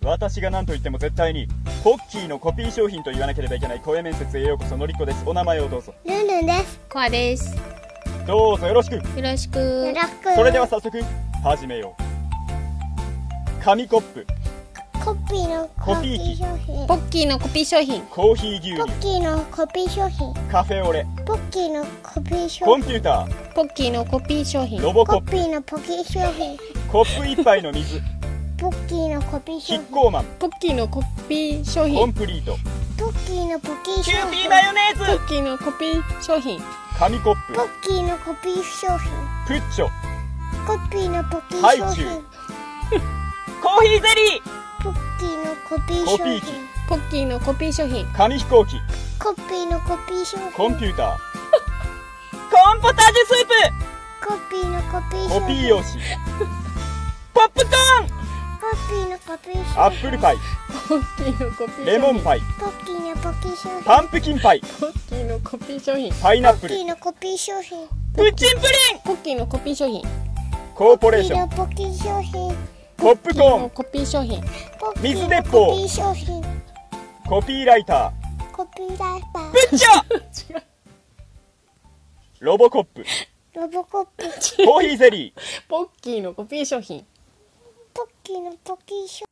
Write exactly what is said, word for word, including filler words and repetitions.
私が何と言っても絶対にポッキーのコピー商品と言わなければいけない声面接へようこそ。のりっこです。お名前をどうぞ。 ルンルンです。 コアです。 どうぞよろしく。 よろしく。 よろしく。 それでは早速始めよう。紙コップ、 コピーのコピー商品。 ポッキーのコピー商品。 コーヒー牛ポッ乳、 キーのコピー商品。 カフェオレ、 ポッキーのコピー商品。 コンピューター、 ポッキーのコピー商品。 ロボコップ、 コピーのポキー商品。 コップ一杯の水、 ポッキーのコピー商キッ品。 コーマン、 ポッキーのコピー商コン品。 プリート、 ポッキーのポキー商キューピー品。 マヨネーズ、 ポッキーのコピー商品。 紙コップ、 ポッキーのコピー商品。 プッチョ、 コピーのポキーハイチュウ商品。 コーヒーゼリポッキーのコピー商コピー機品。 ポッキーのコピー商品。 ー、紙飛行機、 コピーのコピー商品。 コンピューター、コーンポタージュスープ、 コピーのコピー商品。 コピー用紙、ポップコーン、 コピーのコピー商品。 アップルパイ、 ポッキーのコピー商品。 レモンパイ、 ポッキーのポキー商品。 パンプキンパイ、 ポッキーのコピー商品。 パイナップル、 ポッキーのコピー商品。 プッチンプリン、 ポッキーのコピー商品。 コーポレーポッキション、 ーのポキー商品。 ポップコーン、 コピー商品。 ポッキーの水鉄砲コピー商品。 コピーライター、 コピーライター。 プッチョ、 違う。 ロボコップ、 ロボコップ。 コーヒーゼリー、 ポッキーのコピー商品。 ポッキーのポキー商品。